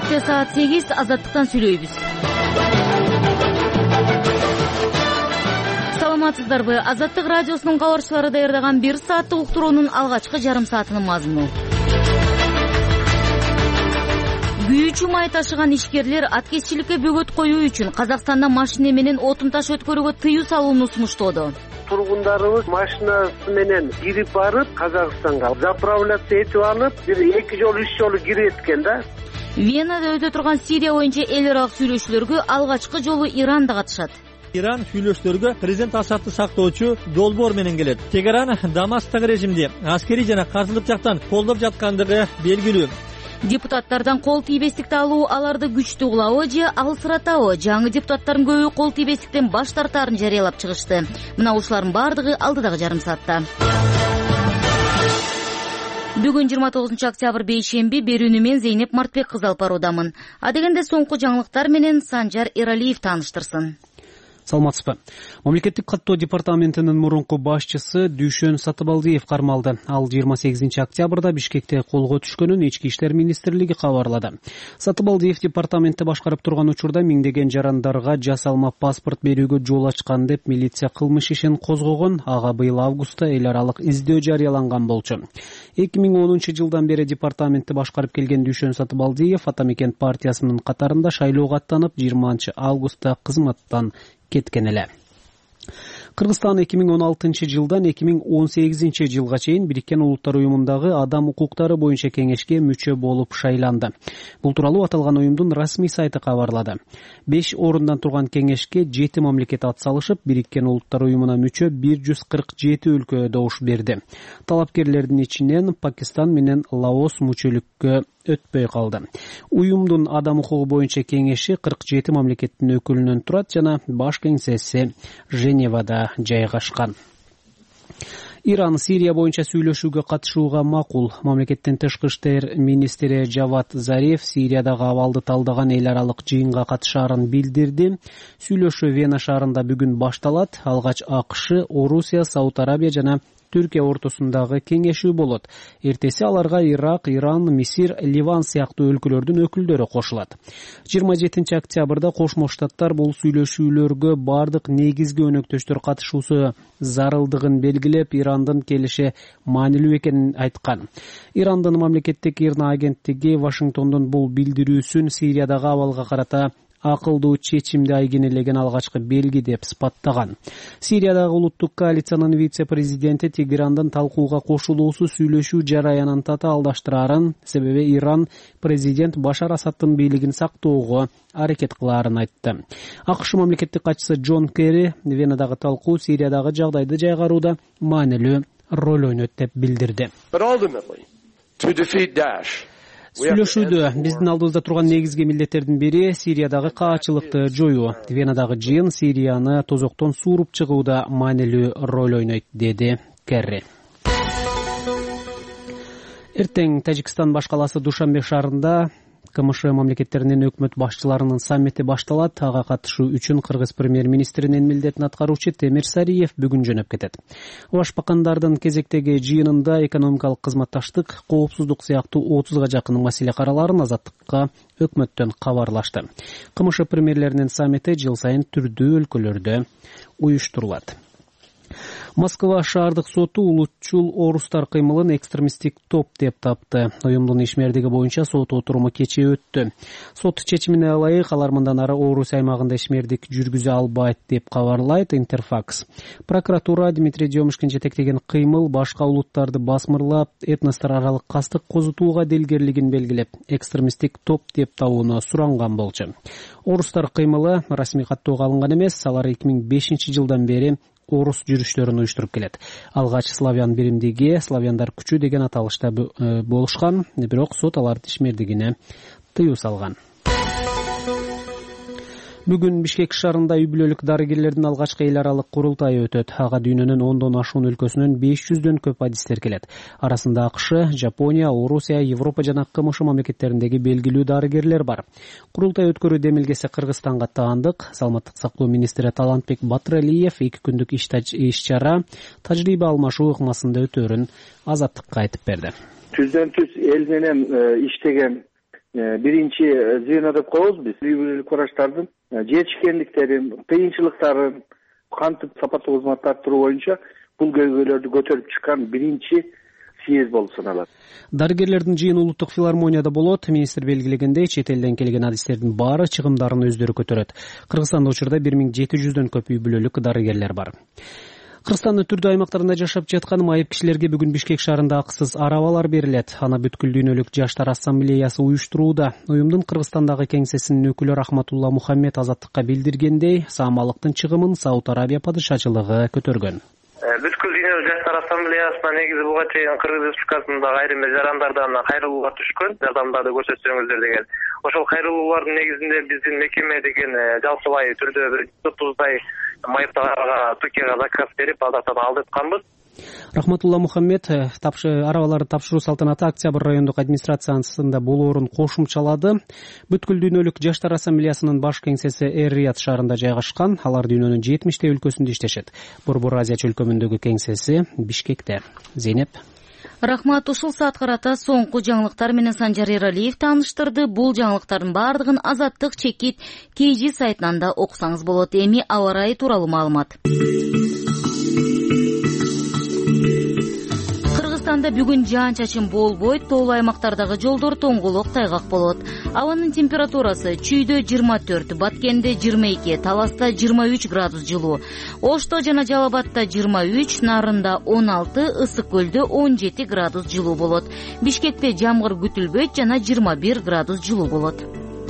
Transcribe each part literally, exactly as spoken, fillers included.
кечте саат сегиз Азаттыктан сүйлөйбүз. Саламатсыздарбы? Азаттык радиосунун кабарчылары даярдаган бир сааттык уктуруунун алгачкы жарым саатынын мазмуну. Күйүүчү май ташыган ишкерлер аткезчиликке бөгөт коюу үчүн Казакстанда машина менен отун таш өткөрүүгө тыюу салууну сунуштоодо. Тургундарыбыз машинасы менен кирип барып Казакстанга заправляться этип алып, бир эки жолу үч жолу кирип эткен да. Венада өтө турган Сирия боюнча эл аралык сүйлөшүүлөргө алгачкы жолу Иран да катышат. Иран сүйлөшүүлөргө президент Асадты сактоочу долбоор менен келет. Тегеран Дамасктагы режимди аскерий жана каржылык жактан колдоп жаткандыгы белгилүү. Депутаттардан кол тийбестикти алуу аларды күчтүү кылабы же алысыратабы? Жаңы депутаттардын көбү кол тийбестиктен баш тартаарын жарыялап чыгышты. Мына ушулардын бардыгы алдыдагы жарым саатта. Бүгүн жыйырма тогузунчу октябрь бейшемби, берүүнү мен Зейнеп Мартбек кызы алып баруудамын. Адегенде соңку жаңылыктар менен Санжар Эралиев тааныштырсын. Саламатсызбы. Мамлекеттик каттоо департаментинин мурунку башчысы Дүйшөн Сатыбалдиев кармалды. Ал жыйырма сегизинчи октябрда Бишкекте колго түшкөнүн Ички иштер министрлиги кабарлады. Сатыбалдиев департаментти башкарып турган учурда миңдеген жарандарга жасалма паспорт берүүгө жол ачкан деп милиция кылмыш ишин козгогон. Ага быйыл августта эл аралык издөө жарыяланган болчу. эки миң онунчу жылдан бери департаментти башкарып келген Дүйшөн Сатыбалдиев Атамекен партиясынын катарында шайлоого аттанып, жыйырманчы августта кызматтан кеткен эле. Кыргызстан эки миң он алтынчы жылдан эки миң он сегизинчи жылга чейин Бириккен Улуттар уюмундагы адам укуктары боюнча кеңешке мүчө болуп шайланды. Бул тууралуу аталган уюмдун расмий сайты кабарлады. беш орундан турган кеңешке жети мамлекет атсалышып, Бириккен Улуттар уюмуна мүчө бир жүз кырк жети өлкө добуш берди. Талапкерлердин ичинен Пакистан менен Лаос мүчөлүккө өтпөй калды. Уюмдун адам укугу боюнча кеңеши кырк жети мамлекеттин өкүлүнөн турат жана баш кеңсеси Женевада жайгашкан. Иран Сирия боюнча сүйлөшүүгө катышууга макул. Мамлекеттин тышкы иштер министри Жавад Зариф Сириядагы абалды талдаган эл аралык жыйынга катышаарын билдирди. Сүйлөшүү Вена шаарында бүгүн башталат. Алгач АКШ, Орусия, Сауд Арабия жана Түркия ортосундагы кеңешүү болот. Эртеси аларга Ирак, Иран, Мисир, Ливан сыяктуу өлкөлөрдүн өкүлдөрү кошулат. жыйырма жетинчи октябрда Кошмо Штаттар бул сүйлөшүүлөргө бардык негизги өнөктөштөр катышуусу зарылдыгын белгилеп, Ирандын келиши маанилүү экенин айткан. Ирандын мамлекеттик ирна агенттиги Вашингтондун бул билдирүүсүн Сириядагы абалга карата акылдуу чечимди айгинелеген алгачкы белги деп сыпаттаган. Сириядагы улуттук коалициянын вице-президенти Тегерандын талкууга кошулуусу сүйлөшүү жараянын тата алдаштырарын, себеби Иран президент Башар Асадтын бийлигин сактоого аракет кылаарын айтты. АКШ мамлекеттик катчысы Джон Керри Венадагы талкуу Сириядагы жагдайды жайгарууда маанилүү роль ойнойт деп билдирди. Сүйлөшүүдө биздин алдыбызда турган негизги милдеттердин бири Сириядагы каачылыкты жоюу. Венадагы жыйын Сирияны тозоктон сууруп чыгууда маанилүү роль ойнойт, деди Керри. Эртең Тажикстан баш каласы Душанбе шаарында КМШ мамлекеттеринин өкмөт башчыларынын саммити башталат. Ага катышуу үчүн Кыргыз премьер-министринин милдетин аткаруучу Темир Сариев бүгүн жөнөп кетет. Башбакандардын кезектеги жыйынында экономикалык кызматташтык, коопсуздук сыяктуу отузга жакын маселе караларын Азаттыкка өкмөттөн кабарлашты. КМШ премьерлеринин саммити жыл сайын түрдүү өлкөлөрдө уюштурулат. Москва шаардык соту улутчул орустар кыймылын экстремисттик топ деп тапты. Уюмдун ишмердиги боюнча сот отуруму кечээ өттү. Сот чечимине ылайык алар мындан ары Орус аймагында ишмердик жүргүзө албайт деп кабарлайт Интерфакс. Прокуратура Дмитрий Демушкин жетектеген кыймыл башка улуттарды басмырлап, этностор аралык кастык козутууга делгерлигин белгилеп, экстремисттик топ деп табууну суранган болчу. Орустар кыймылы расмий каттоого алынган эмес, алар эки миң бешинчи жылдан бери орус жүрүштөрүн уюштуруп келет. Алгач славян биримдиги, славяндар күчү деген аталышта болушкан, бирок сот алардын ишмердигине тыюу салган. Бүгүн Бишкек шаарында үй бүлөлүк дарыгерлердин алгачкы эл аралык курултайы өтөт. Ага дүйнөнүн ондон ашуун өлкөсүнөн беш жүздөн көп адистер келет. Арасында АКШ, Жапония, Орусия, Европа жана КМШ мамлекеттериндеги белгилүү дарыгерлер бар. Курултай өткөрүү демилгеси Кыргызстанга таандык. Саламаттык сактоо министри Талантбек Батыралиев эки күндүк иш-чара тажрыйба алмашуу ыкмасында өтөөрүн Азаттыкка айтып берди. Түздөн түз эл менен иштеген биринчи звено деп коебуз биз. Үй бүлөлүк врачтардын жетишкендиктерин, кыйынчылыктарын кантип сапаттуу кызмат арттыруу боюнча бул көйгөйлөрдү көтөрүп чыккан биринчи съезд болуп саналат. Дарыгерлердин жыйыны улуттук филармонияда болот. Министр белгилегендей, чет элден келген адистердин баары чыгымдарын өздөрү көтөрөт. Кыргызстанда учурда бир миң жети жүздөн көп үй бүлөлүк дарыгерлер бар. Кыргызстандын түрдүү аймактарында жашап жаткан майып кишилерге бүгүн Бишкек шаарында акысыз арабалар берилет. Аны бүткүл дүйнөлүк жаштар ассамблеясы уюштурууда. Уюмдун Кыргызстандагы кеңсесинин өкүлү Рахматулла Мухаммед Азаттыкка билдиргендей, саамалыктын чыгымын Сауд Арабия падышачылыгы көтөргөн. Бүткүл дүйнөлүк жаштар ассамблеясына негизи буга чейин Кыргыз Республикасындагы айрым жарандардан кайрылуулар түшкөн, жардамдарды көрсөтсөңүздөр деген. Ошол кайрылуулардын негизинде биздин мекеме деген жалпылай түрдө бир жүз отуздай майыптарга Түркияга заказ берип, алдактан алдыртканбыз. Рахматулла Мухаммед арабаларды тапшыруу салтанаты Октябрь райондук администрациясында болоорун кошумчалады. Бүткүл дүйнөлүк жаштар ассамблеясынын баш кеңсеси Эр-Рияд шаарында жайгашкан. Алар дүйнөнүн жетимиштей өлкөсүндө иштешет. Борбор Азия чөлкөмүндөгү кеңсеси Бишкекте. Зейнеп. Рахмат, ушул саат карата соңку жаңылыктар менен Санжар Эралиев тааныштырды. Бул жаңылыктардын баардыгын Азаттык чекит кей жи сайтынан да окусаңыз болот. Эми аба ырайы тууралуу маалымат. Кыргызстанда бүгүн жаан-чачын болбойт, тоолуу аймактардагы жолдор тоңголок тайгак болот. Абанын температурасы чүйдө жыйырма төрт, Баткенде жыйырма эки, Таласта жыйырма үч градус жылуу, Ошто жана Жалал Абадта жыйырма үч, Нарында он алты, Ысык көлдө он жети градус жылуу болот. Бишкекте жамгыр күтүлбөйт жана жыйырма бир градус жылуу болот.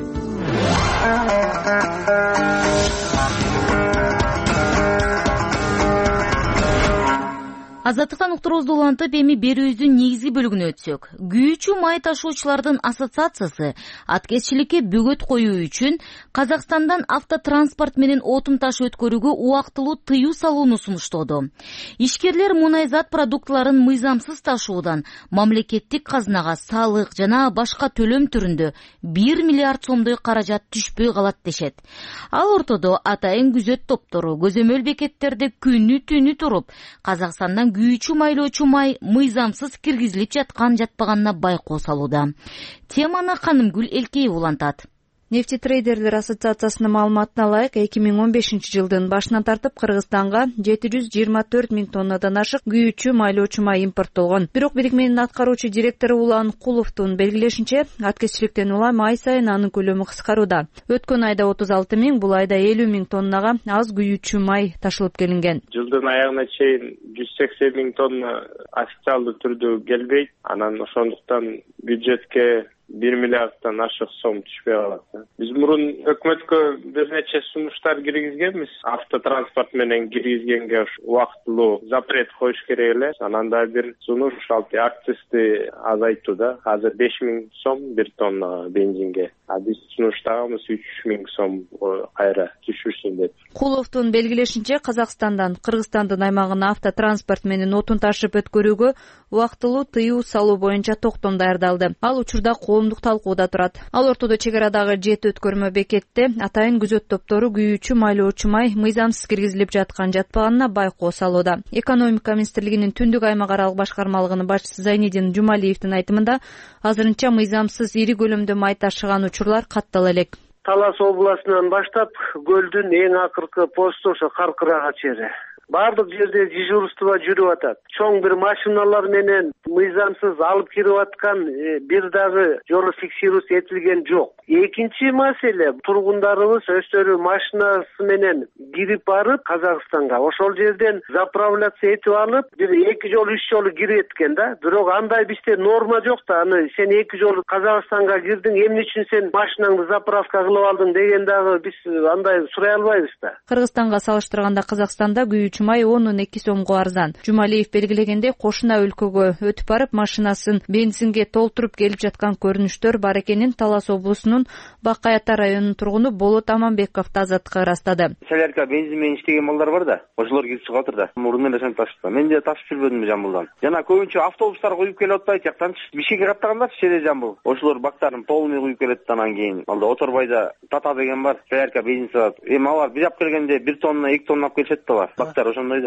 Азаттыктан уктуруубузду улантып, эми берүүбүздүн негизги бөлүгүнө өтсөк. Күйүүчү май ташуучулардын ассоциациясы аткезчиликке бөгөт коюу үчүн Казакстандан автотранспорт менен отун таш өткөрүүгө убактылуу тыюу салууну сунуштоду. Ишкерлер мунайзат продуктыларын мыйзамсыз ташуудан мамлекеттик казынага салык жана башка төлөм түрүндө бир миллиард сомдой каражат түшпөй калат дешет. Ал ортодо атайын күзөт топтору көзөмөл бекеттерде күнү түнү туруп, Казакстандан күйүүчү майлоочу май мыйзамсыз киргизилип жаткан жатпаганына байкоо салууда. Теманы Канымгүл Элкеева улантат. Нефтетрейдерлер ассоциациясынын маалыматына ылайык, эки миң он бешинчи жылдын башынан тартып Кыргызстанга жети жүз жыйырма төрт миң тоннадан ашык күйүүчү майлоочу май импорттолгон. Бирок бирикменин аткаруучу директору Улан Куловдун белгилешинче, аткезчиликтен улам ай сайын анын көлөмү кыскарууда. Өткөн айда отуз алты миң, бул айда элүү миң тоннага аз күйүүчү май ташылып келинген. Жылдын аягына чейин жүз сексен миң тонна официалдуу түрдө келбейт. Анан ошондуктан бюджетке бир миллиарддан ашык сом түшпөй калат. Биз мурун өкмөткө бир нече сунуштар киргизгенбиз. Автотранспорт менен киргизгенге убактылуу запрет коюш керек эле. Анан да бир сунуш алты акцизди азайтууда. Азыр беш миң сом бир тонна бензинге. А биз сунуштагыбыз үч миң сом кайра түшүрсүн деп. Куловдун белгилешинче, Казакстандан Кыргызстандын аймагына автотранспорт менен отун ташып өткөрүүгө убактылуу тыюу салуу боюнча токтом даярдалды. Ал учурда коомдук талкууда турат. Ал ортодо чек арадагы жети өткөрмө бекетте атайын күзөт топтору күйүүчү майлоочу май мыйзамсыз киргизилип жаткан жатпаганына байкоо салууда. Экономика министрлигинин түндүк аймак аралык башкармалыгынын башчысы Зайнидин Жумалиевдин айтымында, азырынча мыйзамсыз ири көлөмдө май ташыган учурлар каттала элек. Талас областынан баштап көлдүн эң акыркы посту ошо Каркырага чейин бардык жерде дежурство жүрүп атат. Чоң бир машиналар менен мыйзамсыз алып кирип аткан бир дагы жолу фиксировать этилген жок. Экинчи маселе, тургундарыбыз өздөрү машинасы менен кирип барып Казакстанга, ошол жерден заправляция этип алып, бир эки жолу үч жолу кирип эткен да. Бирок андай бизде норма жок да. Аны сен эки жолу Казакстанга кирдиң, эмне үчүн сен машинаңды заправка кылып алдың деген дагы биз андай сурай албайбыз да. Кыргызстанга салыштырганда Казакстанда күйүүчү май он эки сомго арзан. Жумалиев белгилегендей, кошуна өлкөгө өтүп барып машинасын бензинге толтуруп келип жаткан көрүнүштөр бар экенин Талас облусунун Бакаята районунун тургуну Болот Аманбеков Азаттыкка ырастады. Селерка бензин менен иштеген балдар бар да, ошолор кирип чыгып атыр да. Мурун эле сен ташып. Мен де ташып жүрбөдүм Жамбылдан. Жана көбүнчө автобустар куюп келип атпайт, жактан Бишкекке каттагандар Шере Жамбыл. Ошолор бактарын полный куюп келет, анан кийин алда Оторбайда Тата деген бар, Селерка бензин сатат. Эми алар бирап келгенде бир тонна, эки тонна алып келишет да бар. Бактар ошондой да.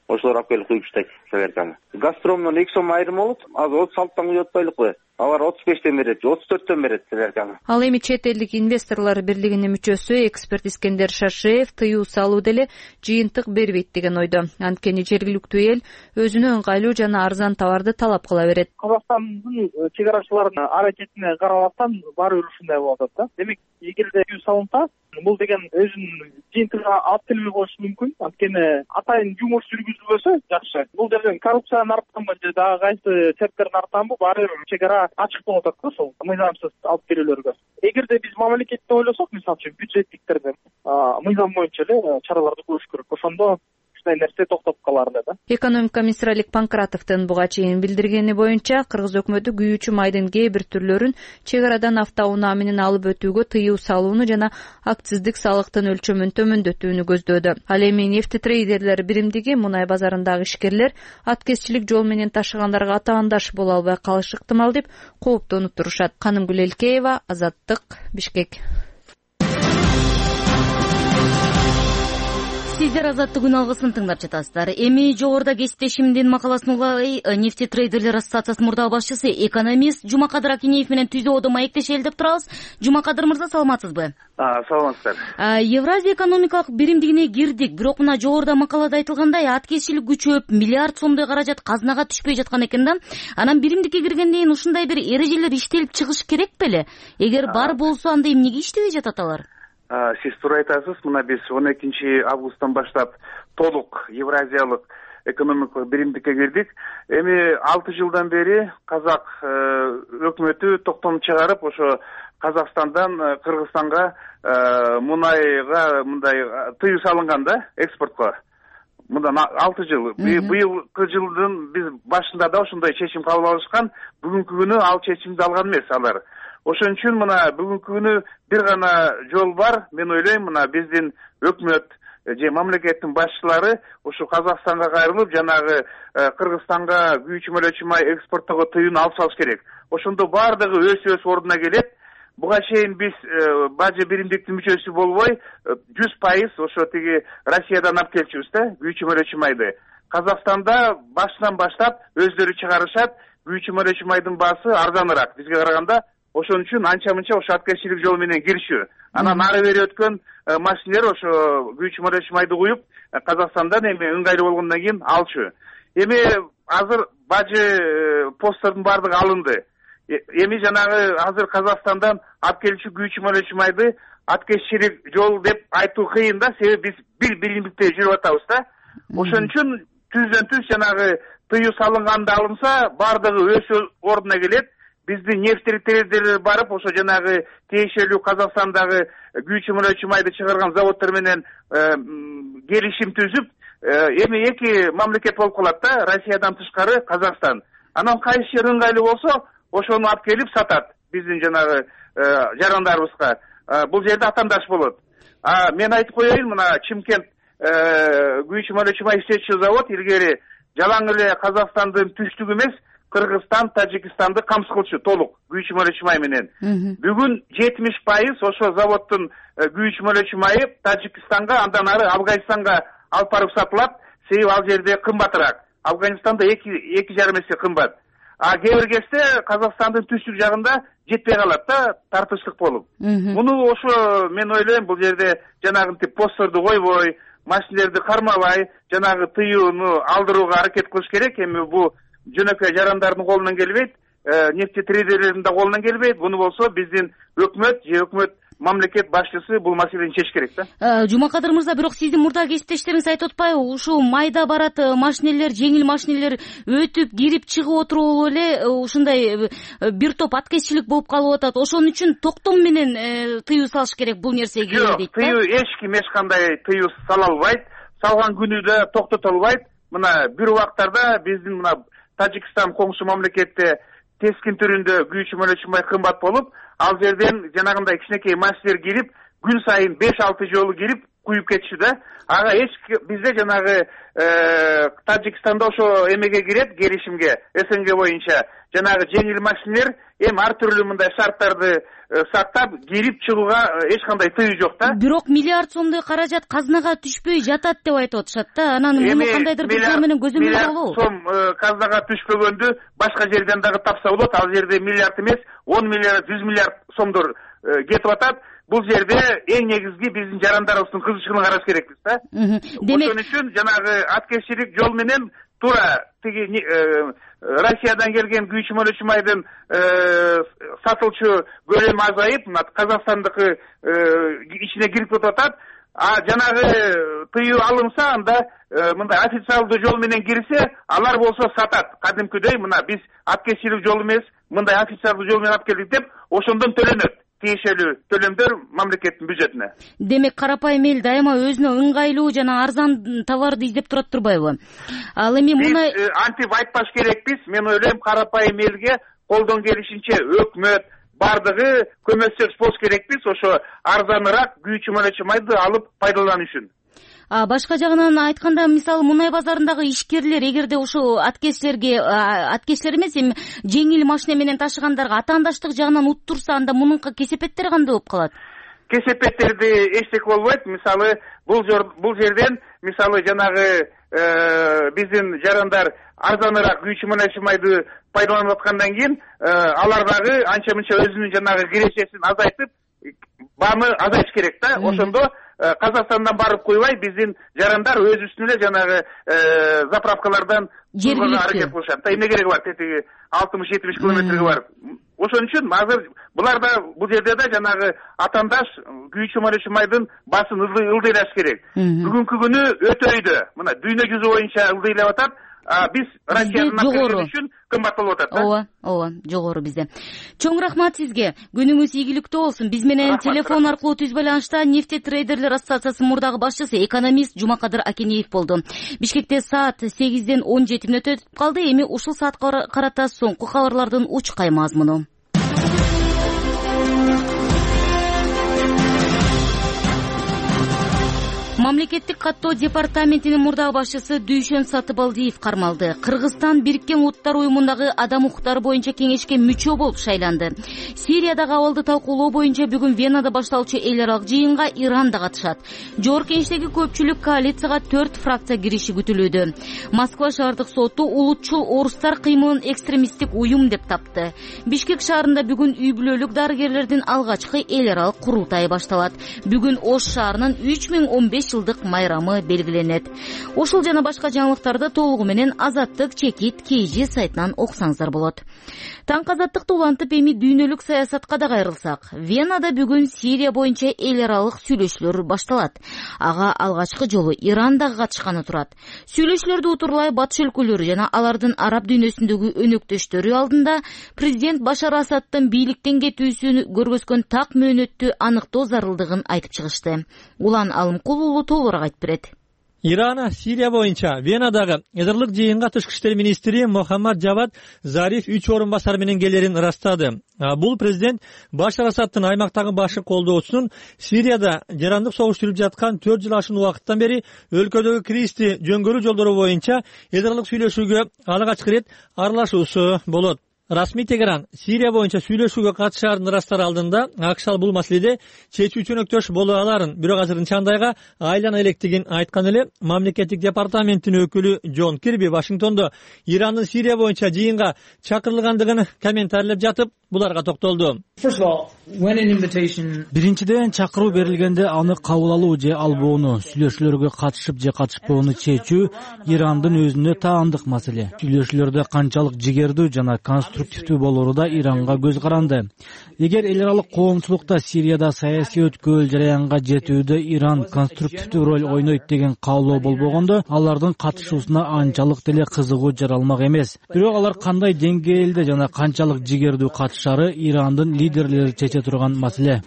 ошолор алып келип куюп иштейт Северканы. Газпромдон эки сом айрым болот, азыр отуз алтыдан куюп атпайлыкпы? Алар отуз бештен берет, отуз төрттөн берет Северканы. Ал эми чет элдик инвесторлор бирлигинин мүчөсү эксперт Искендер Шашеев тыюу салуу деле жыйынтык бербейт деген ойдо. Анткени жергиликтүү эл өзүнө ыңгайлуу жана арзан товарды талап кыла берет. Казакстандын чек арачыларынын аракетине карабастан баары бир ушундай болуп атат да. Демек, эгерде тыюу салынса, бул деген өзүнүн жыйынтыгына алып келбей коюшу мүмкүн. Анткени атайын жумуш жүргүзүлбөсө жакшы. Бул жерден коррупциянын арттанбы же дагы кайсы септердин арттанбы баары бир чек ара ачык болуп атат да ошол мыйзамсыз алып келүүлөргө. Эгерде биз мамлекетти ойлосок, мисалы үчүн бюджеттиктерден мыйзам боюнча эле чараларды көрүш керек. Ошондо ушундай нерсе токтоп калар эле да. Экономика министри Алик Панкратовдун буга чейин билдиргени боюнча, Кыргыз өкмөтү күйүүчү майдын кээ бир түрлөрүн чек арадан автоунаа менен алып өтүүгө тыюу салууну жана акциздик салыктын өлчөмүн төмөндөтүүнү көздөөдү. Ал эми нефтетрейдерлер биримдиги мунай базарындагы ишкерлер аткезчилик жол менен ташыгандарга атаандаш боло албай калышы ыктымал деп кооптонуп турушат. Канымгүл Элкеева, Азаттык, Бишкек. Сиздер Азаттык күн алгысын тыңдап жатасыздар. Эми жогоруда кесиптешимдин макаласын улай нефтетрейдерлер ассоциациясынын мурдагы башчысы экономист Жумакадыр Акинеев менен түздөөдө маектешели деп турабыз. Жумакадыр мырза, саламатсызбы? Саламатсыздар. Евразия экономикалык биримдигине кирдик, бирок мына жогоруда макалада айтылгандай аткезчилик күчөп, миллиард сомдой каражат казынага түшпөй жаткан экен да. Анан биримдикке киргенден кийин ушундай бир эрежелер иштелип чыгыш керек беле? Эгер бар болсо, анда эмнеге иштебей жатат алар? Сиз туура айтасыз. Мына биз он экинчи августтан баштап толук Евразиялык экономикалык биримдикке кирдик. Эми алты жылдан бери казак өкмөтү токтом чыгарып, ошо Казакстандан Кыргызстанга мунайга мындай тыюу салынган да, экспортко. Мындан алты жыл. Быйылкы жылдын биз башында да ошондой чечим кабыл алышкан. Бүгүнкү күнү ал чечимди алган эмес алар. Ошон үчүн мына бүгүнкү күнү бир гана жол бар. Мен ойлойм, мына биздин өкмөт же мамлекеттин башчылары ошо Казакстанга кайрылып, жанагы Кыргызстанга күйүүчү мөлөчү май экспорттоого тыюуну алып салыш керек. Ошондо баардыгы өз өз ордуна келет. Буга чейин биз бажы биримдиктин мүчөсү болбой, жүз пайыз ошо тиги Россиядан алып келчүбүз да, күйүүчү мөлөчү майды. Казакстанда башынан баштап өздөрү чыгарышат, күйүүчү мөлөчү майдын баасы арзаныраак бизге караганда. Ошон үчүн анча-мынча ошо аткезчилик жол менен киришүү. Анан ары бери өткөн машинелер ошо күйүүчү мөлөчү майды куюп, Казакстандан эми ыңгайлуу болгондон кийин алчу. Эми азыр бажы посттордун баардыгы алынды. Эми жанагы азыр Казакстандан алып келүүчү күйүүчү мөлөчү майды аткезчилик жол деп айтуу кыйын да, себеби биз бир биримдикте жүрүп атабыз да. Ошон үчүн түздөн түз жанагы тыюу салынганда алынса, баардыгы өз ордуна келет. Биздин нефтетрейдерлер барып, ошо жанагы тиешелүү Казакстандагы күйүүчү мөлөчү майды чыгарган заводдор менен келишим түзүп, эми эки мамлекет болуп калат да, Россиядан тышкары Казакстан. Анан кайсы жер ыңгайлуу болсо, ошону алып келип сатат биздин жанагы жарандарыбызга. Бул жерде атаандаш болот. Мен айтып коеюн, мына Чимкент күйүүчү мөлөчү май иштетчү завод илгери жалаң эле Казакстандын түштүгү эмес, Кыргызстан, Тажикстанды камсыз кылчу толук күйүүчү мөлөчү май менен. Бүгүн жетимиш пайыз ошо заводдун күйүүчү мөлөчү майы Тажикстанга, андан ары Афганистанга алып барып сатылат. Себеби ал жерде кымбатыраак. Афганистанда эки жарым эсе кымбат. А кээ бир кезде Казакстандын түштүк жагында жетпей калат да, тартыштык болуп. Муну ошо мен ойлойм, бул жерде жанагынтип постторду койбой, машинелерди кармабай, жанагы тыюуну алдырууга аракет кылыш керек. Эми бул жөнөкөй жарандардын колунан келбейт, нефтетрейдерлердин да колунан келбейт. Буну болсо биздин өкмөт же өкмөт мамлекет башчысы бул маселени чечиш керек да. Жумакадыр мырза, бирок сиздин мурдагы кесиптештериңиз айтып атпайбы, ушул майда барат машинелер, жеңил машинелер өтүп, кирип, чыгып отуруп эле ушундай бир топ аткезчилик болуп калып атат. Ошон үчүн токтом менен тыюу салыш керек бул нерсеге дейт да. Тыюу эч ким эч кандай тыюу сала албайт. Салган күнү да токтото албайт. Мына бир убактарда биздин мына Тажикстан коңшу мамлекетте тескин түрүндө күйүүчү мөлөчү май кымбат болуп, ал жерден жанагындай кичинекей машинелер кирип, күн сайын беш алты жолу кирип, куюп кетиши да. Ага эч бизде жанагы Тажикстанда ошо эмеге кирет, келишимге, СНГ боюнча жанагы жеңил машинелер эми ар түрлүү мындай шарттарды сактап кирип чыгууга эч кандай тыюу жок да. Бирок миллиард сомдой каражат казнага түшпөй жатат деп айтып атышат да. Анан муну кандайдыр бир жол менен көзөмөлгө алуу. Миллиард сом казнага түшпөгөндү башка жерден дагы тапса болот. Ал жерде миллиард эмес, он миллиард, жүз миллиард сомдор кетип атат. Бул жерде эң негизги биздин жарандарыбыздын кызычкылыгын караш керекпиз да. Демек, ошон үчүн жанагы аткезчилик жол менен туура тиги Россиядан келген күйүүчү мөлөчү майдын сатылчу көлөмү азайып, Казакстандыкы ичине кирип кетип атат. А жанагы тыюу алынса, анда мындай официалдуу жол менен кирсе, алар болсо сатат. Кадимкидей мына биз аткезчилик жол эмес, мындай официалдуу жол менен алып келдик деп, ошондон төлөнөт. Тиешелүү төлөмдөр мамлекеттин бюджетине. Демек карапайым эл дайыма өзүнө ыңгайлуу жана арзан товарды издеп турат турбайбы? Ал эми муну антип айтпаш керекпиз. Мен ойлойм, карапайым элге колдон келишинче өкмөт бардыгы көмөктөш болуш керекпиз, ошо арзаныраак күйүүчү мөлөчү майды алып пайдалануу үчүн. Башка жагынан айтканда, мисалы мунай базарындагы ишкерлер эгерде ошо аткезчилерге, аткезчилер эмес, эми жеңил машина менен ташыгандарга атаандаштык жагынан уттурса, анда мунун кесепеттери кандай болуп калат? Кесепеттерди эчтеке болбойт. Мисалы бул бул жерден мисалы жанагы биздин жарандар арзаныраак күйүүчү мөлөчү майды пайдаланып аткандан кийин алар дагы анча мынча өзүнүн жанагы кирешесин азайтып, бааны азайтыш керек да. Ошондо Казакстандан барып койбой, биздин жарандар өз үстүнө жанагы заправкалардан жергиликтүү аракет кылышат. Эмне кереги бар, тетиги алтымыш жетимиш километрге барып. Ошон үчүн азыр булар да бул жерде да жанагы атаандаш күйүүчү мөлөчү майдын басын ылдыйлаш керек. Бүгүнкү күнү өтө өйдө. Мына дүйнө жүзү боюнча ылдыйлап атат. Биз Россиянын акчасы үчүн кымбат болуп атат да. Ооба, ооба, жогору бизде. Чоң рахмат сизге. Күнүңүз ийгиликтүү болсун. Биз менен телефон аркылуу түз байланышта нефтетрейдерлер ассоциациясынын мурдагы башчысы, экономист Жумакадыр Акенеев болду. Бишкекте саат сегизден он жети мүнөт өтүп калды. Эми ушул саатка карата соңку кабарлардын учкай мазмуну. Мамлекеттик каттоо департаментинин мурдагы башчысы Дүйшөн Сатыбалдиев кармалды. Кыргызстан Бириккен Уттар уюмундагы адам укуктары боюнча кеңешке мүчө болуп шайланды. Сириядагы абалды талкуулоо боюнча бүгүн Венада башталчу эл аралык жыйынга Иран да катышат. Жогорку Кеңештеги көпчүлүк коалицияга төрт фракция кириши күтүлүүдө. Москва шаардык соту улутчул орустар кыймылын экстремисттик уюм деп тапты. Бишкек шаарында бүгүн үй бүлөлүк дарыгерлердин алгачкы эл аралык курултайы башталат. Бүгүн Ош шаарынын үч миң он беш жылдык майрамы белгиленет. Ошол жана башка жаңылыктарды толугу менен Азаттык чекит кей жи сайтынан окусаңыздар болот. Таң азаттыкты улантып эми дүйнөлүк саясатка да кайрылсак, Венада бүгүн Сирия боюнча эл аралык сүйлөшүүлөр башталат. Ага алгачкы жолу Иран да катышканы турат. Сүйлөшүүлөрдү утурлай батыш өлкөлөрү жана алардын араб дүйнөсүндөгү өнөктөштөрү алдында президент Башар Асадтын бийликтен кетүүсүн көргөзгөн так мөөнөттү аныктоо зарылдыгын айтып чыгышты. Улан Алымкулуу толугураак айтып берет. Иран Сирия боюнча Венадагы эдерлик жыйынга тышкы иштер министри Мохаммад Жавад Зариф үч орун басар менен келерин ырастады. Бул президент Башар Асадтын аймактагы башы колдоосунун Сирияда жарандык согуш жүрүп жаткан төрт жыл ашуун убакыттан бери өлкөдөгү кристи жөнгөрүү жолдору боюнча эдерлик сүйлөшүүгө алгачкы ирет аралашуусу болот. Расмий Тегеран Сирия боюнча сүйлөшүүгө катышаарын ырастар алдында АКШ бул маселеде чечүү чөнөктөш боло аларын, бирок азырынча андайга айлана электигин айткан эле мамлекеттик департаменттин өкүлү Джон Кирби Вашингтондо Ирандын Сирия боюнча жыйынга чакырылгандыгын комментарийлеп жатып, буларга токтолду. Биринчиден, чакыруу берилгенде аны кабыл алуу же албоону, сүйлөшүүлөргө катышып же катышпоону чечүү Ирандын өзүнө таандык маселе. Сүйлөшүүлөрдө канчалык жигердүү жана конструктивдүү болору да Иранга көз каранды. Эгер эл аралык коомчулукта Сирияда саясий өткөл жараянга жетүүдө Иран конструктивдүү роль ойнойт деген каалоо болбогондо, алардын катышуусуна анчалык деле кызыгуу жаралмак эмес. Бирок алар кандай деңгээлде жана канчалык жигердүү катышары Ирандын лидерлери чечет кете турган маселе.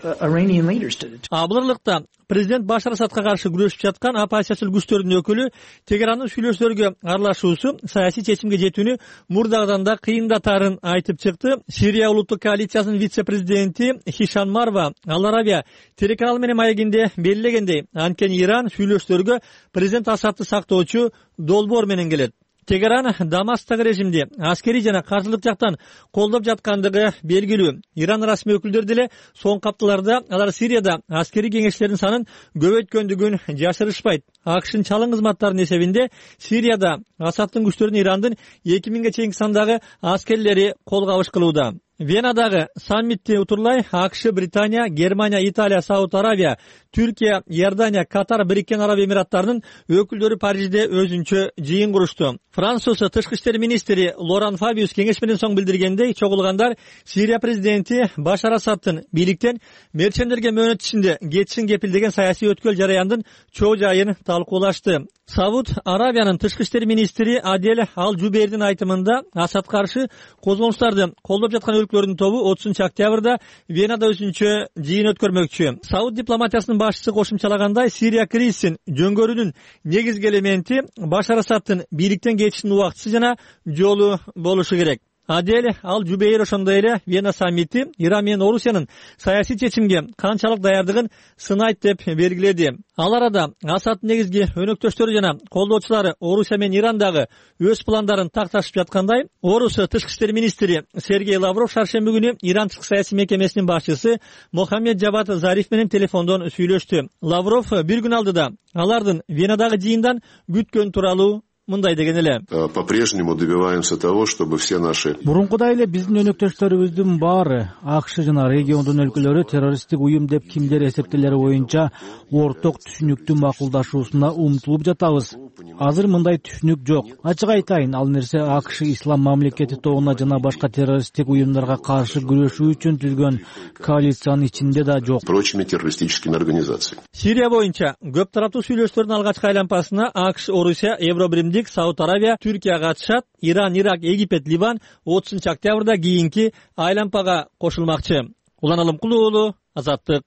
Абылырлыкта президент Башар Асадка каршы күрөшүп жаткан оппозициялык күчтөрдүн өкүлү Тегерандын сүйлөшүүлөргө аралашуусу саясий чечимге жетүүнү мурдагыдан да кыйындатарын айтып чыкты. Сирия улуттук коалициясынын вице-президенти Хишан Марва Ал Арабия телеканалы менен маегинде белгилегендей, анткени Иран сүйлөшүүлөргө президент Асадты сактоочу долбоор менен келет. Тегеран Дамасктагы режимди аскерий жана каржылык жактан колдоп жаткандыгы белгилүү. Иран расмий өкүлдөрү деле соңку апталарда алар Сирияда аскерий кеңешчилердин санын көбөйткөндүгүн жашырышпайт. АКШнын чалым кызматтарынын эсебинде Сирияда Асадтын күчтөрүн Ирандын эки миңге чейинки сандагы аскерлери колго алыш кылууда. Венадагы саммитти утурлай АКШ, Британия, Германия, Италия, Сауд Арабия, Түркия, Иордания, Катар, Бириккен Араб Эмираттарынын өкүлдөрү Парижде өзүнчө жыйын курушту. Француз тышкы иштер министри Лоран Фабиус кеңеш менен соң билдиргендей, чогулгандар Сирия президенти Башар Асадтын бийликтен мерчендерге мөөнөт ичинде кетишин кепилдеген саясий өткөл жараяндын чоо жайын талкуулашты. Сауд Арабиянын тышкы иштер министри Адель Ал Жубейрдин айтымында Асад каршы козголуштарды колдоп жаткан өлкөлөрдүн тобу отузунчу октябрда Венада өзүнчө жыйын өткөрмөкчү. Сауд дипломатиясынын башчысы кошумчалагандай, Сирия кризисин жөнгөрүүнүн негизги элементи Башар Асадтын бийликтен кетишинин убактысы жана жолу болушу керек. Адель Ал Жубейр ошондой эле Вена саммити Иран менен Орусиянын саясий чечимге канчалык даярдыгын сынайт деп белгиледи. Ал арада Асадтын негизги өнөктөштөрү жана колдоочулары Орусия менен Ирандагы өз пландарын такташып жаткандай, Орус тышкы иштер министри Сергей Лавров шаршемби күнү Иран тышкы саясий мекемесинин башчысы Мохаммед Джавад Зариф менен телефондон сүйлөштү. Лавров бир күн алдыда алардын Венадагы жыйындан күткөн тууралуу мындай деген эле. По-прежнему добиваемся того, чтобы все наши Мурункудай эле биздин өнөктөштөрүбүздүн баары АКШ жана региондун өлкөлөрү террористтик уюм деп кимдер эсептелери боюнча орток түшүнүктү макулдашуусуна умтулуп жатабыз. Азыр мындай түшүнүк жок. Ачык айтайын, ал нерсе АКШ ислам мамлекети тобуна жана башка террористтик уюмдарга каршы күрөшүү үчүн түзгөн коалициянын ичинде да жок. Прочими террористическими организациями. Сирия боюнча көп тараптуу сүйлөшүүлөрдүн алгачкы айлампасына АКШ, Орусия, Евробиримдик, Сауд Арабия, Түркия катышат. Иран, Ирак, Египет, Ливан отузунчу октябрда кийинки айлампага кошулмакчы. Улан Алымкулуу уулу, Азаттык.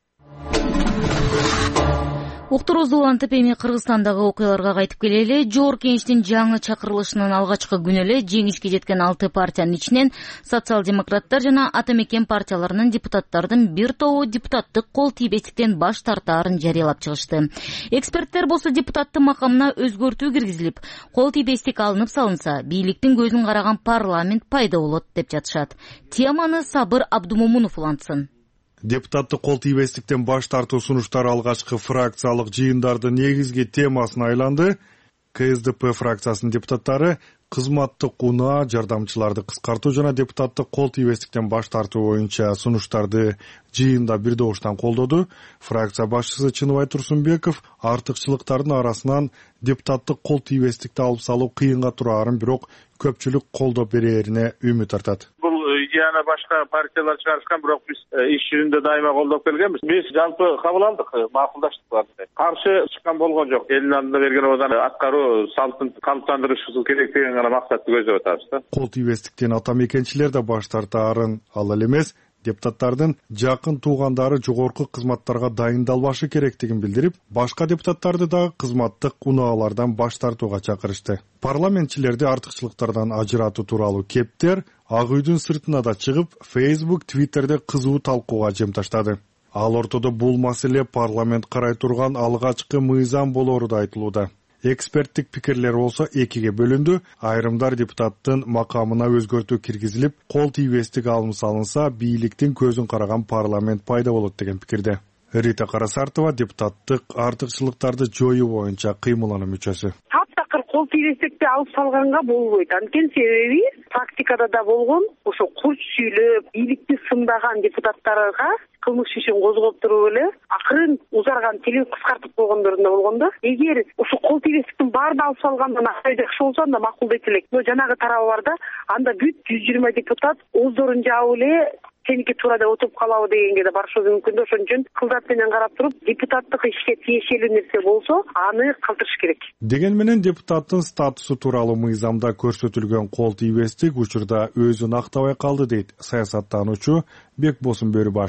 Уктурубузду улантып эми Кыргызстандагы окуяларга кайтып келели. Жогорку кеңештин жаңы чакырылышынын алгачкы күнү эле жеңишке жеткен алты партиянын ичинен социал-демократтар жана ата мекен партияларынын депутаттардын бир тобу депутаттык кол тийбестиктен баш тартаарын жарыялап чыгышты. Эксперттер болсо депутаттын макамына өзгөртүү киргизилип, кол тийбестик алынып салынса, бийликтин көзүн караган парламент пайда болот деп жатышат. Теманы Сабыр Абдумомунов улантсын. Депутаттык кол тийбестиктен баш тартуу сунуштары алгачкы фракциялык жыйындардын негизги темасына айланды. КСДП фракциясынын депутаттары кызматтык унаа, жардамчыларды кыскартуу жана депутаттык кол тийбестиктен баш тартуу боюнча сунуштарды жыйында бир добуштан колдоду. Фракция башчысы Чыныбай Турсунбеков артыкчылыктардын арасынан депутаттык кол тийбестикти алып салуу кыйынга тураарын, бирок көпчүлүк колдоп берерине үмүт артат. Идеяны башка партиялар чыгарышкан, бирок биз иш жүзүндө дайыма колдоп келгенбиз. Биз жалпы кабыл алдык, макулдаштык бар. Каршы чыккан болгон жок. Элдин алдында берген абадан аткаруу салтын калыптандырышыбыз керек деген гана максатты көздөп атабыз да. Кол тийбестиктен ата мекенчилер да баш тартаарын, ал эле эмес, депутаттардын жакын туугандары жогорку кызматтарга дайындалбашы керектигин билдирип, башка депутаттарды да кызматтык унаалардан баш тартууга чакырышты. Парламентчилерди артыкчылыктардан ажыратуу тууралуу кептер Ак үйдүн сыртына да чыгып, Facebook, Twitterде кызуу талкууга жем таштады. Ал ортодо бул маселе парламент карай турган алгачкы мыйзам болору да айтылууда. Эксперттик пикирлер болсо экиге бөлүндү. Айрымдар депутаттын макамына өзгөртүү киргизилип, кол тийбестик алынып салынса, бийликтин көзүн караган парламент пайда болот деген пикирде. Рита Карасартова депутаттык артыкчылыктарды жоюу боюнча кыймылануу мүчөсү. Таптакыр кол тийбестикти алып салганга болбойт. Анткени себеби практикада да болгон, ошо курч сүйлөп, бийликти сындаган депутаттарга кылмыш ишин козгоп туруп эле акырын узарган тилин кыскартып койгондорун да болгон да. Эгер ошо кол тийбестиктин баарын алып салгандан акча жакшы болсо, анда макулдайт элек. Но жанагы тарабы барда, анда бүт жүз жыйырма депутат оздорун жаап эле сеники туура деп отуруп калабы дегенге да барышыбыз мүмкүн да. Ошон үчүн кылдат менен карап туруп, депутаттык ишке тиешелүү нерсе болсо, аны калтырыш керек. Деген менен депутаттын статусу тууралуу мыйзамда көрсөтүлгөн кол тийбестик учурда өзүн актабай калды дейт саясаттануучу Бекбосун Бөрүбашев.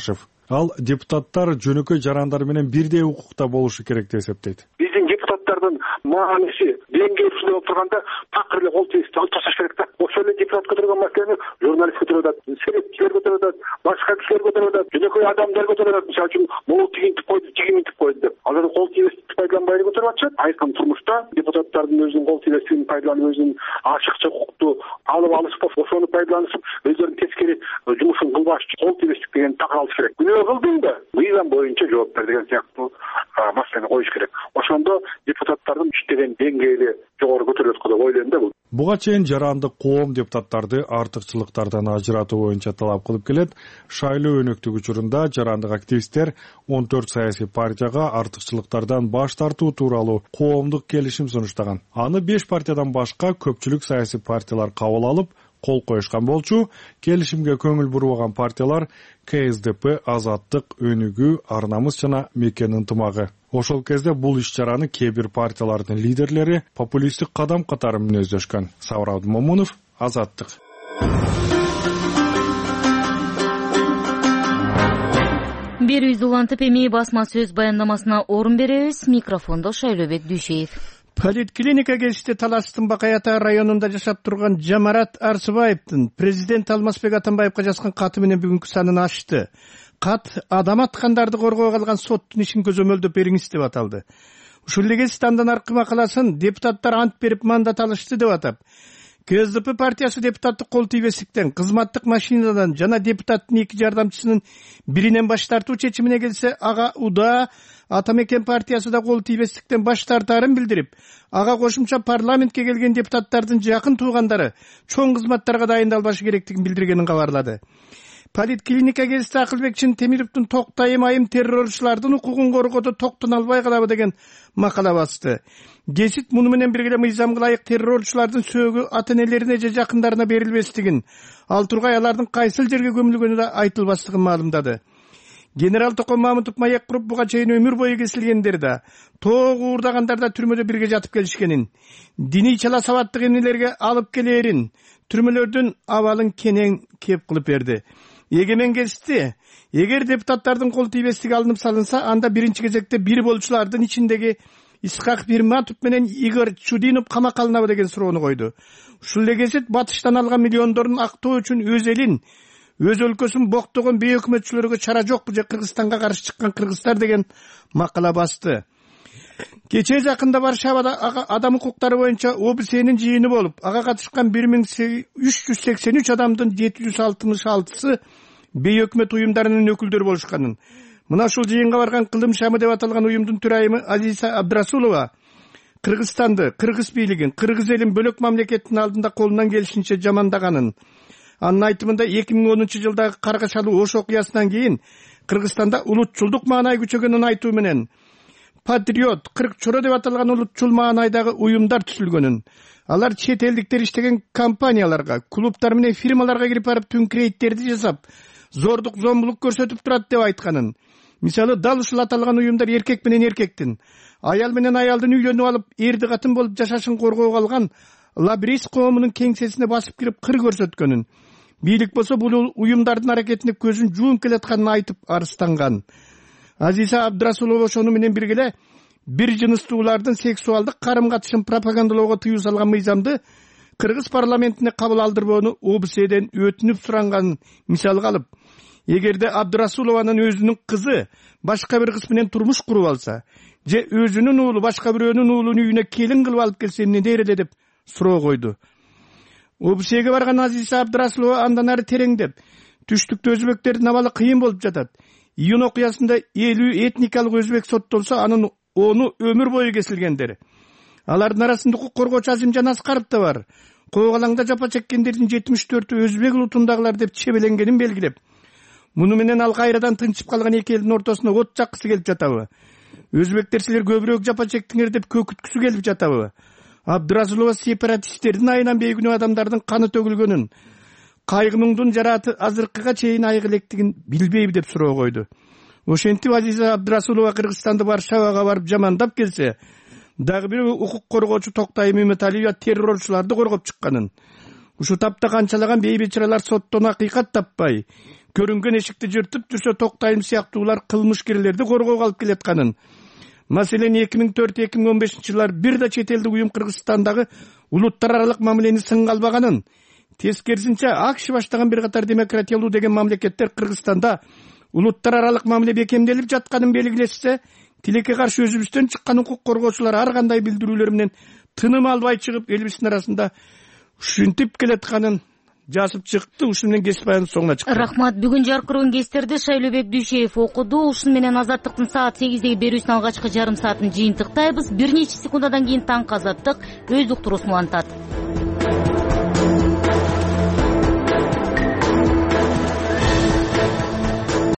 Ал депутаттар жөнөкөй жарандар менен бирдей укукта болушу керек деп эсептейт. Биздин депутаттардын мааниси деңгээли болуп турганда такыр эле кол тийип алып ташташ керек да. Ошол эле депутат көтөргөн маселени журналист көтөрүп атат, серепчилер көтөрүп атат, башка кишилер көтөрүп атат, жөнөкөй адамдар көтөрүп атат. Мисалы үчүн могу тигинтип койду, тигинтип койду деп. Алар кол тийбестикти пайдаланбай эле көтөрүп атышат. Айкын турмушта депутаттардын өзүнүн кол тийбестигин пайдаланып, өзүнүн ашыкча укукту алып алышып, ошону пайдаланышып, өздөрүнүн тескери жумушун кылбаш үчүн кол тийбестик деген такыр алыш керек. Күнөө кылдың да, мыйзам боюнча жооп бер деген сыяктуу маселени коюш керек. Ошондо депутаттардын иштеген деңгээли жогору көтөрүлөт деп ойлойм да. Буга чейин жарандык коом депутаттарды артыкчылыктардан ажыратуу боюнча талап кылып келет. Шайлоо өнөктүк учурунда жарандык активисттер он төрт саясий партияга артыкчылыктардан баш тартуу тууралуу коомдук келишим сунуштаган. Аны беш партиядан башка көпчүлүк саясий партиялар кабыл алып, кол коюшкан болчу. Келишимге көңүл бурбаган партиялар К С Д П, Азаттык, Өнүгүү, Ар намыс жана Мекен ынтымагы. Ошол кезде бул иш-чараны кээ бир партиялардын лидерлери популисттик кадам катары мүнөздөшкөн. Сабыр Абдымомунов, Азаттык. Берүүбүз улантып эми басма сөз баяндамасына орун беребиз. Микрофондо Шайлообек Дүйшеев. Поликлиника кесипте Таластын Бакаята районунда жашап турган Жамарат Арсыбаевдин президент Алмазбек Атамбаевга жазган каты менен бүгүнкү санын ашты. Кат адам аткандарды коргоого алган соттун ишин көзөмөлдөп бериңиз деп аталды. Ушул эле кезде андан аркы макаласын депутаттар ант берип мандат алышты деп атап, К С Д П партиясы депутаттык кол тийбестиктен, кызматтык машинадан жана депутаттын эки жардамчысынын биринен баш тартуу чечимине келсе, ага уда Ата Мекен партиясы да кол тийбестиктен баш тартаарын билдирип, ага кошумча парламентке келген депутаттардын жакын туугандары чоң кызматтарга дайындалбашы керектигин билдиргенин кабарлады. Поликлиника кесипте Акылбек Темировдун токтайым айым террорчулардын укугун коргоодо токтон албай калабы деген макала басты. Гесит муну менен бирге мыйзамга ылайык террорчулардын сөөгү ата-энелерине же жакындарына берилбестигин, ал тургай алардын кайсыл жерге көмүлгөнү да айтылбастыгын маалымдады. Генерал Токон Мамытов маек куруп буга чейин өмүр бою кесилгендер да, тоог уурдагандар да түрмөдө бирге жатып келишкенин, диний чала сабаттык эмнелерге алып келээрин, түрмөлөрдүн абалын кенен кеп кылып берди. Егемен кесипти, эгер депутаттардын кол тийбестиги алынып салынса, анда биринчи кезекте бир болчулардын ичиндеги Исхак Бирматов менен Игорь Чудинов камакка алынабы деген суроону койду. Ушул эле кезет батыштан алган миллиондорун актоо үчүн өз элин, өз өлкөсүн боктогон бейөкмөтчүлөргө чара жокпу же Кыргызстанга каршы чыккан кыргыздар деген макала басты. Кечээ жакында Варшавада адам укуктары боюнча О Б С'нин жыйыны болуп, ага катышкан бир миң үч жүз сексен үч адамдын жети жүз алтымыш алтысы бейөкмөт уюмдарынын өкүлдөрү болушканын. Мына ушул жыйынга барган Кылым шамы деп аталган уюмдун төрайымы Азиза Абдрасулова Кыргызстанды, кыргыз бийлигин, кыргыз элин бөлөк мамлекеттин алдында колунан келишинче жамандаганын, анын айтымында эки миң онунчу жылдагы Каргашалуу Ош окуясынан кийин Кыргызстанда улутчулдук маанай күчөгөнүн айтуу менен Патриот, кырк чоро деп аталган улутчул маанайдагы уюмдар түзүлгөнүн, алар чет элдиктер иштеген компанияларга, клубтар менен фирмаларга кирип барып түнкүрөйттерди жасап, зордук зомбулук көрсөтүп турат деп айтканын. Мисалы, дал ушул аталган уюмдар эркек менен эркектин, аял менен аялдын үйлөнүп алып, эрди катын болуп жашашын коргоого алган Лабрис коомунун кеңсесине басып кирип кыр көрсөткөнүн. Бийлик болсо бул уюмдардын аракетине көзүн жууп келатканын айтып арыстанган. Азиза Абдрасулова ошону менен бирге бир жыныстуулардын сексуалдык карым-катышын пропагандалоого тыюу салган мыйзамды Кыргыз парламентине кабыл алдырбоону О Б С'ден өтүнүп суранганын мисалга алып, эгерде Абдрасулованын өзүнүн кызы башка бир кыз менен турмуш куруп алса, же өзүнүн уулу башка бирөөнүн уулун үйүнө келин кылып алып келсе эмне дээреде деп суроо койду. О Б С'ге барган Азиза Абдрасулова андан ары тереңдеп, түштүктө өзбектердин абалы кыйын болуп жатат. Июнь окуясында элүү этникалык өзбек соттолсо, анын onu ömür boyu kesilgendir. Алардын арасында укук коргоочу Азимжан Аскаров да бар. Коогалаңда жапа чеккендердин жетимиш төртү өзбек улутундагылар деп чебеленгенин белгилеп, муну менен ал кайрадан тынчып калган эки элдин ортосуна от жаккысы келип жатабы? Өзбектер силер көбүрөөк жапа чектиңер деп көкүткүсү келип жатабы? Абдрасулова сепаратисттердин айынан бейгүнөө адамдардын каны төгүлгөнүн, кайгынуңдун жарааты азыркыга чейин айык электигин билбейби деп суроо койду. Ошентип Азиза Абдрасулова Кыргызстанды Варшавага барып жамандап келсе, дагы бир укук коргоочу Токтай Мөмөталиева террорчуларды коргоп чыкканын, ушу тапта канчалаган бейбичаралар соттон акыйкат таппай, көрүнгөн эшикти жыртып жүрсө токтойм сыяктуулар кылмышкерлерди коргоого алып келатканын, маселен эки миң төрт эки миң он бешинчи жылдар бир да чет элдик уюм Кыргызстандагы улуттар аралык мамилени сынга албаганын, тескерисинче АКШ баштаган бир катар демократиялуу деген мамлекеттер Кыргызстанда улуттар аралык мамиле бекемделип жатканын белгилешсе, тилекке каршы өзүбүздөн чыккан укук коргоочулар ар кандай билдирүүлөр менен тыным албай чыгып, элибиздин арасында ушинтип келатканын жазып чыкты. Ушун менен кесип аянын соңуна чыкты. Рахмат. Бүгүн жаркырган кестерди Шайлообек Дүйшеев окуду. Ушун менен Азаттыктын саат сегиздеги берүүсүнүн алгачкы жарым саатын жыйынтыктайбыз. Бир нече секундадан кийин таңкы Азаттык өз уктуруусун улантат.